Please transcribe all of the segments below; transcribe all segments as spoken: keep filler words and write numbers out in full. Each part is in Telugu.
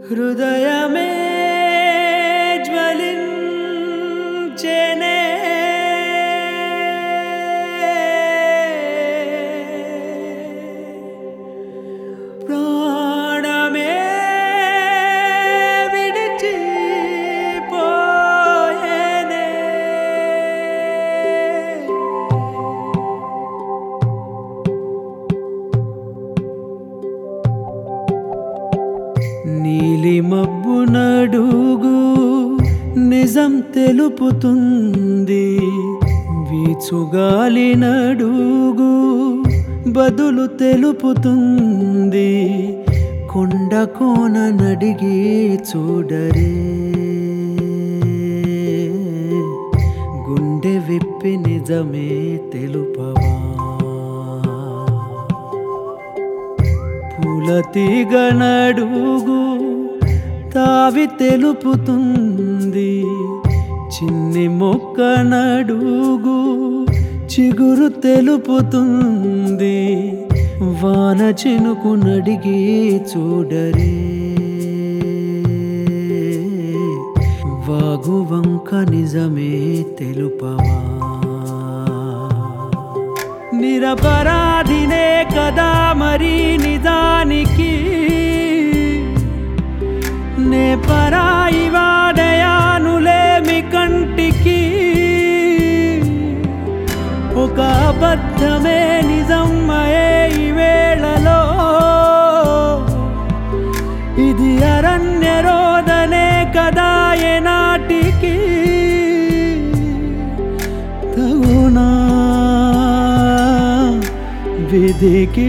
హృదయమే జ్వలించెనే ప్రాణమే విడిచిపోయెనే నీలి మబ్బు నడుగు నిజం తెలుపుతుంది, వీచుగాలి నడుగు బదులు తెలుపుతుంది. కొండ కోన నడిగి చూడరే, గుండె విప్పి నిజమే తెలుపవా. పూల తీగ నడుగు తావి తెలుపుతుంది, చిన్ని మొక్క నడుగు చిగురు తెలుపుతుంది. వాన చినుకు నడిగి చూడరే, వాగు వంక నిజమే తెలుపవా. నిరపరాధినే కదా మరి నిజానికి, నే పరాయి వాడయానులేమి కంటికి. ఒక అబద్ధమే నిజమయ్యే ఈ వేళలో, ఇది అరణ్య రోదనే కదా ఏనాటికి. తగునా విధికి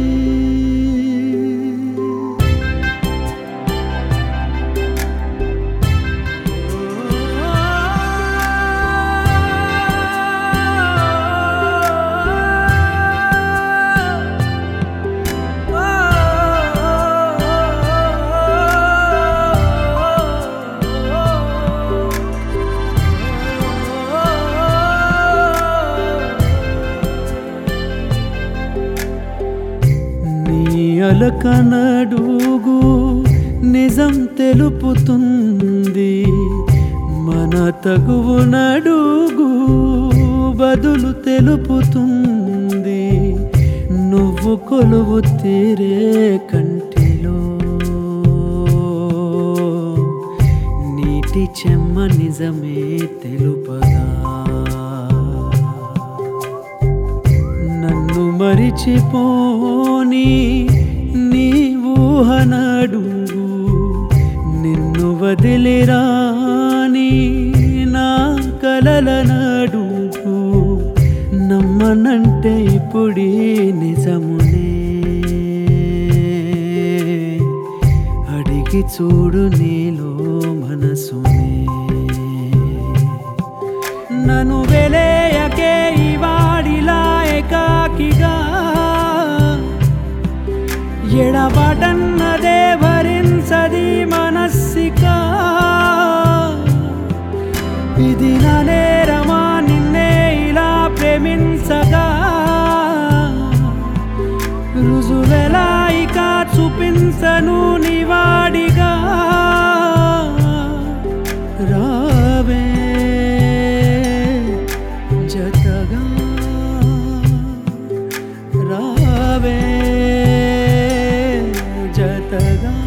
అలక నడుగు నిజం తెలుపుతుంది, మన తగువు నడుగు బదులు తెలుపుతుంది. నువ్వు కొలువు తీరే కంటిలో నీటి చెమ్మ నిజమే తెలుపగా. నన్ను మరిచిపోని నీ ఊహ నడుగు, నిన్ను వదిలిరాని నా కలల నడుగు. నమ్మనంటే ఇప్పుడీ నిజమునే, అడిగి చూడు నీలో మనసునే. నన్ను వెలేయకే ఈ వాడిలా ఏకాకిగా, ఎడబాటన్నదే భరించది మనస్సిక. ఇది నా నేరమా నిన్నే ఇలా ప్రేమించగా, రుజువెలా ఇక చూపించను నీవాడిగా. రావే జతగా, రావే జతగా.